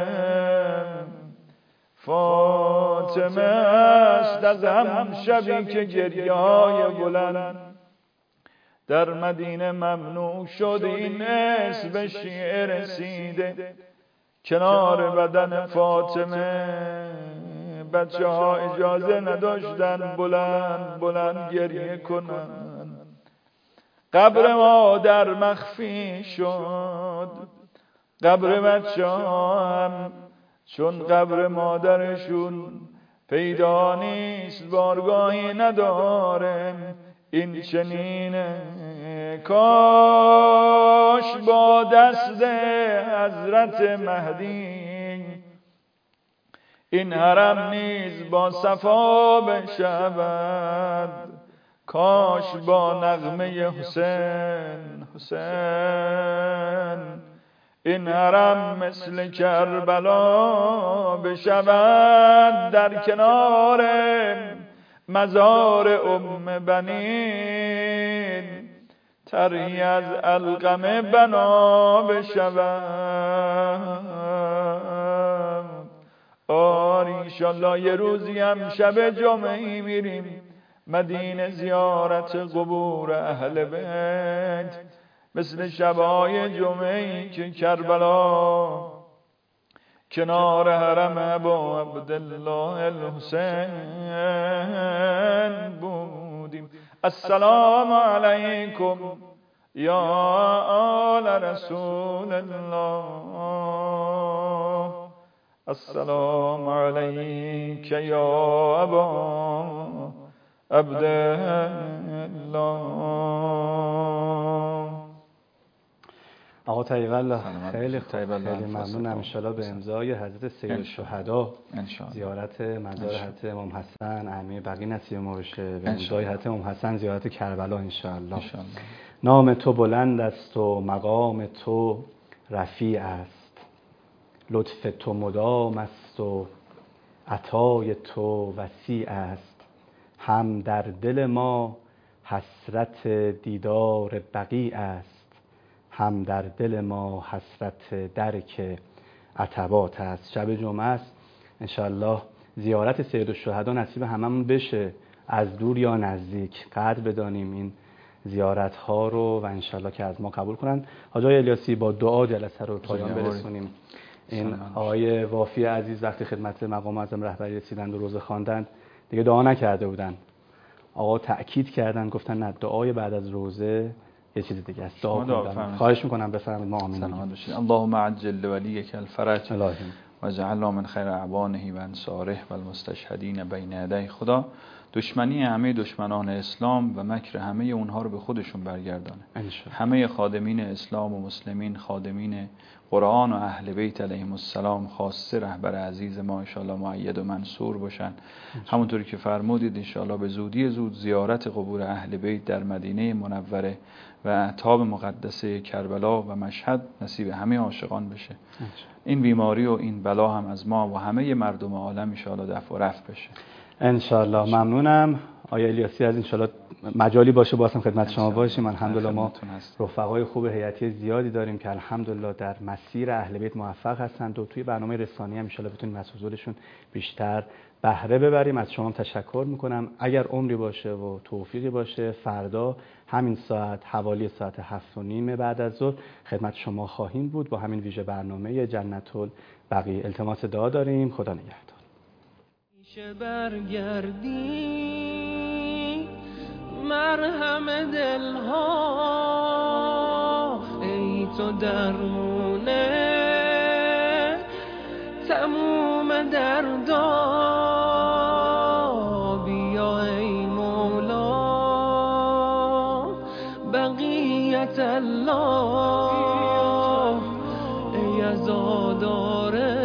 فاطمه است. از هم شبی که گریه های بلند در مدینه ممنوع شد، این اسم به شیعه رسیده کنار بدن فاطمه. بچه ها اجازه نداشتن بلند بلند گریه کنن. قبر ما در مخفی شد، قبر بچه ها هم چون قبر مادرشون پیدا نیست، بارگاهی نداره. این چنینه کاش با دست حضرت مهدی این حرم نیز با صفا بشود. کاش با نغمه حسین حسین این حرم مثل کربلا بشود. در کنار مزار بنین طرحی از علقمه بنا بشود. آری انشالله یه روزی هم شب جمعه‌ای میریم مدینه زیارت قبور اهل بیت، مثل شبای جمعه‌ای که کربلا کنار حرم ابا عبدالله الحسین بودیم. السلام علیکم یا آل رسول الله، السلام علیک یا ابا عبدالله. آقا طیب خیلی ممنونم. انشالله به امضای حضرت سید الشهدا زیارت مزار حضرت امام حسن اعمه بقی نصیب ما بشه، به امضای حضرت امام حسن زیارت کربلا انشالله. نام تو بلند است و مقام تو رفیع است، لطف تو مدام است و عطای تو وسیع است. هم در دل ما حسرت دیدار بقیع است، هم در دل ما حسرت درک عتبات است. شب جمعه است، انشالله زیارت سید الشهدا نصیب هممون بشه، از دور یا نزدیک. قدر بدانیم این زیارت ها رو و انشالله که از ما قبول کنن. حاج آقای الیاسی با دعا جلسه رو پایان برسونیم. این آقای وافی عزیز وقتی خدمت مقام اعظم رهبری رسیدند و روزه خواندند دیگه دعا نکرده بودن. آقا تأکید کردن، گفتن نه، دعای بعد از روزه یه چیز دیگه است. دعا کنید. خواهش میکنم بفرمایید. ما آمین بگیم. اللهم عجل لولیک الفرج و اجعلنا من خیر اعوانه و انصاره و المستشهدین بین یدی. خدا دشمنی همه دشمنان اسلام و مکر همه اونها رو به خودشون برگردانه. همه خادمین اسلام و مسلمین، خادمین قرآن و اهل بیت علیهم السلام، خاصه رهبر عزیز ما ان شاء الله مؤید و منصور باشن. همونطوری که فرمودید ان شاء الله به زودی زود زیارت قبور اهل بیت در مدینه منوره و اعتاب مقدسه کربلا و مشهد نصیب همه عاشقان بشه. این بیماری و این بلا هم از ما و همه مردم عالم ان شاء الله دفع و رفع بشه ان شاء الله. ممنونم آقای الیاسی. از ان شاء الله مجالی باشه بازم خدمت شما باشیم. الحمدلله ما رفقای خوب هیئتی زیادی داریم که الحمدلله در مسیر اهل بیت موفق هستند و توی برنامه رسانی هم ان شاء الله بتونیم از حضورشون بیشتر بهره ببریم. از شما تشکر میکنم. اگر عمری باشه و توفیقی باشه فردا همین ساعت حوالی ساعت 7:30 بعد از ظهر خدمت شما خواهیم بود با همین ویژه برنامه جنت البقیع. التماس دعا داریم. خدا نگهدار. برگردی مرهم دلها، ای تو درمونه تموم دردا. بیا ای مولا بقیت بیت الله ای عزاداره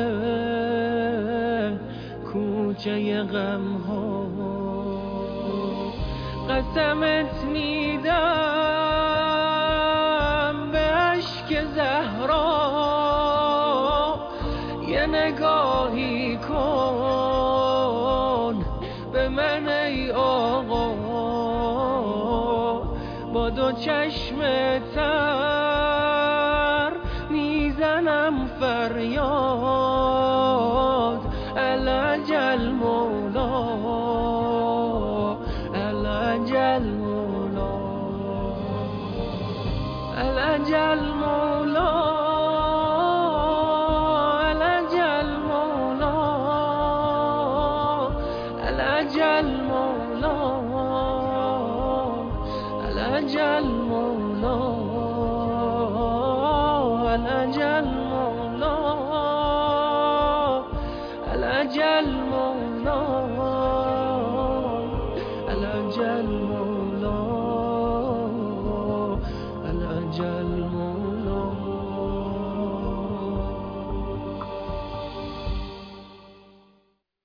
کوچه غم ها، قسمت میدم به اشک زهرا یه نگاهی کن به من ای آقا، با دو چشم تر میزنم فریاد العجل مولا العجل مولا العجل مولا العجل مولا العجل مولا العجل مولا العجل مولا العجل